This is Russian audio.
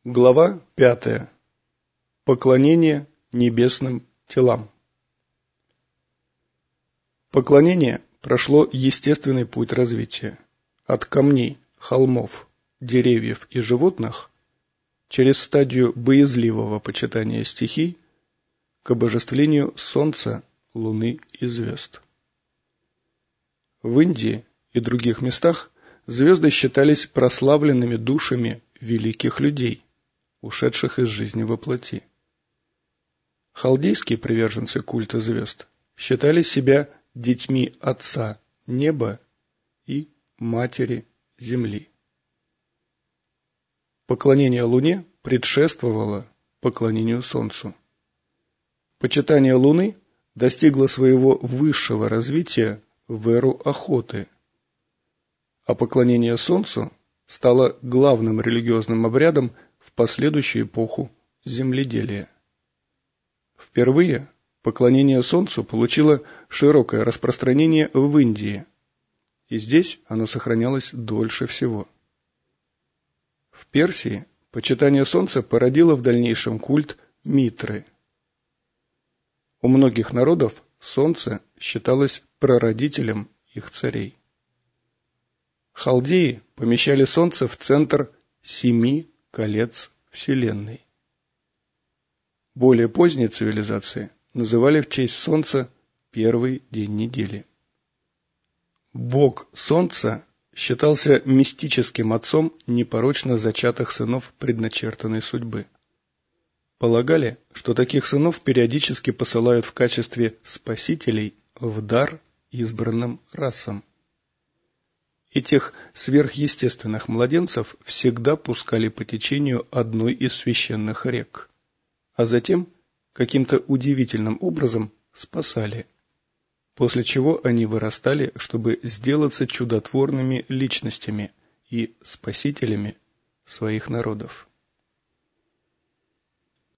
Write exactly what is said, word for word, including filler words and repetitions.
Глава пятая. Поклонение небесным телам. Поклонение прошло естественный путь развития от камней, холмов, деревьев и животных через стадию боязливого почитания стихий к обожествлению солнца, луны и звезд. В Индии и других местах звезды считались прославленными душами великих людей, ушедших из жизни во плоти. Халдейские приверженцы культа звезд считали себя детьми Отца Неба и Матери Земли. Поклонение Луне предшествовало поклонению Солнцу. Почитание Луны достигло своего высшего развития в эру охоты, а поклонение Солнцу стало главным религиозным обрядом в последующую эпоху земледелия. Впервые поклонение Солнцу получило широкое распространение в Индии, и здесь оно сохранялось дольше всего. В Персии почитание Солнца породило в дальнейшем культ Митры. У многих народов Солнце считалось прародителем их царей. Халдеи помещали Солнце в центр семи колец Вселенной. Более поздние цивилизации называли в честь Солнца первый день недели. Бог Солнца считался мистическим отцом непорочно зачатых сынов предначертанной судьбы. Полагали, что таких сынов периодически посылают в качестве спасителей в дар избранным расам. Этих сверхъестественных младенцев всегда пускали по течению одной из священных рек, а затем каким-то удивительным образом спасали, после чего они вырастали, чтобы сделаться чудотворными личностями и спасителями своих народов.